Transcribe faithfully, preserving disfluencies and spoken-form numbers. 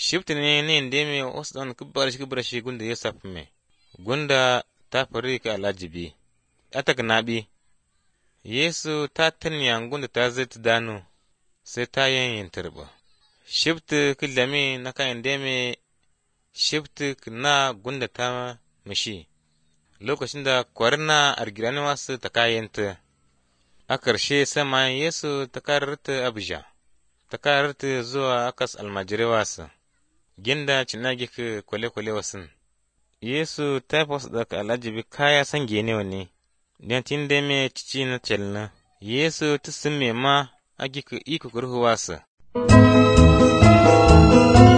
Shiftine ne ndeme osdan kubarashi kubarashi gunda yasaf me. Gunda ta fari ka alajibi. Atak nabi. Yesu ta tanya gunda ta zai dano sai ta yin turba. Shift killame na kayan deme shift na gunda ta mishi. Lokacin da kwarna argirani wasu ta kayanta. A ƙarshe sama Yesu ta kararta Abuja. Ta kararta zuwa akas almajirai wasu. Ginda cinagi ka kwale-kwale wasun. Yesu ta fasa daga alajibi kaya san gene wani. Dantin da me cici na celna. Yesu ta sun ma agi ka iko kurhu wasu.